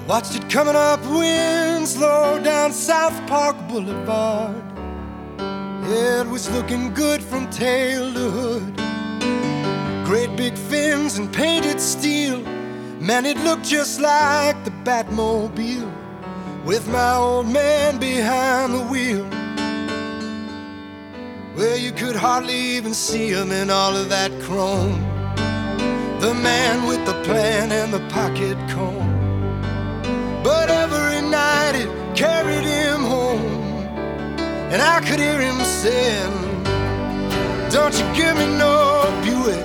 Watched it coming up Winslow down South Park Boulevard. It was looking good from tail to hood. Great big fins and painted steel. Man, it looked just like the Batmobile, with my old man behind the wheel. Well, you could hardly even see him in all of that chrome, the man with the plan and the pocket comb. But every night it carried him home, and I could hear him saying, "Don't you give me no Buick,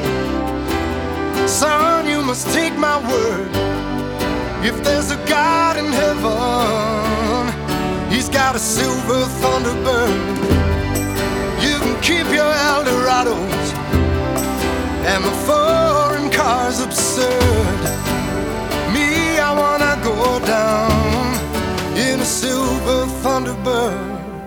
son, you must take my word. If there's a God in heaven, he's got a silver Thunderbird. You can keep your Eldorados, and the foreign car's absurd. Me, I wanna go down in a silver Thunderbird."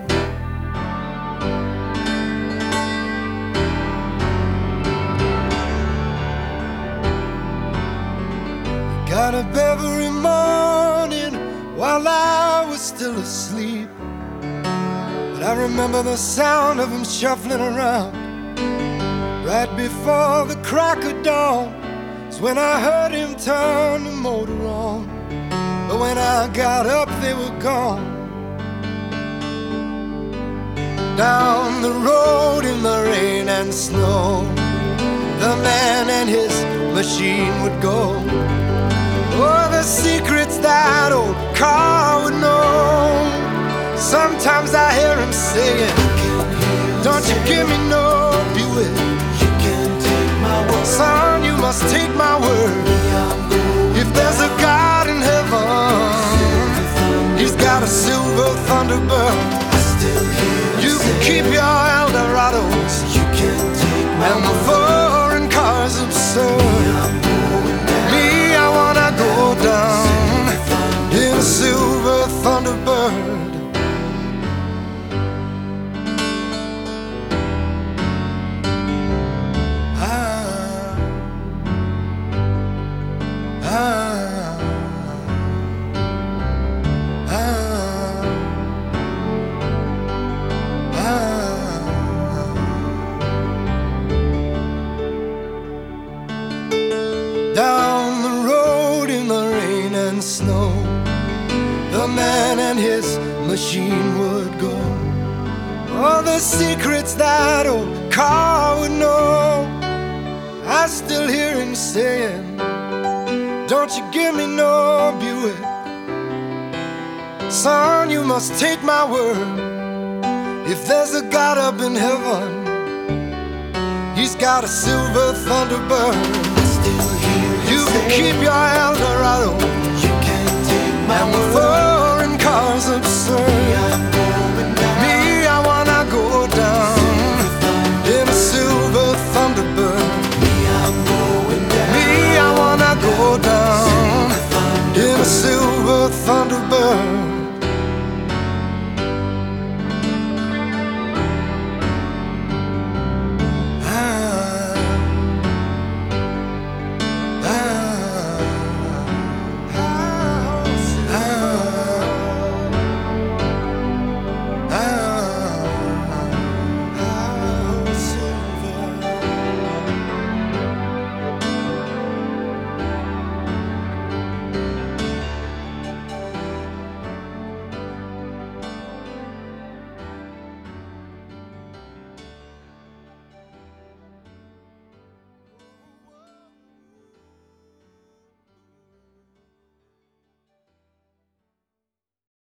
Got up every morning while I was still asleep, but I remember the sound of him shuffling around. Right before the crack of dawn is when I heard him turn the motor on. But when I got up, they were gone. Down the road in the rain and snow, the man and his machine would go. Oh, the secrets that old car would know. Sometimes I hear him saying, "Don't you give me no Buick, son, you must take my word. If there's a God in heaven, he's got a silver Thunderbird. You can keep your Eldorados, and the foreign car's absurd. Me, I wanna go down in a silver Thunderbird." Down the road in the rain and snow, the man and his machine would go. All the secrets that old car would know. I still hear him saying, "Don't you give me no Buick, son, you must take my word. If there's a God up in heaven, he's got a silver Thunderbird. You can keep your Eldorado, and the foreign car's absurd. Me, I wanna go down in a silver Thunderbird. Me, I wanna go down in a silver Thunderbird.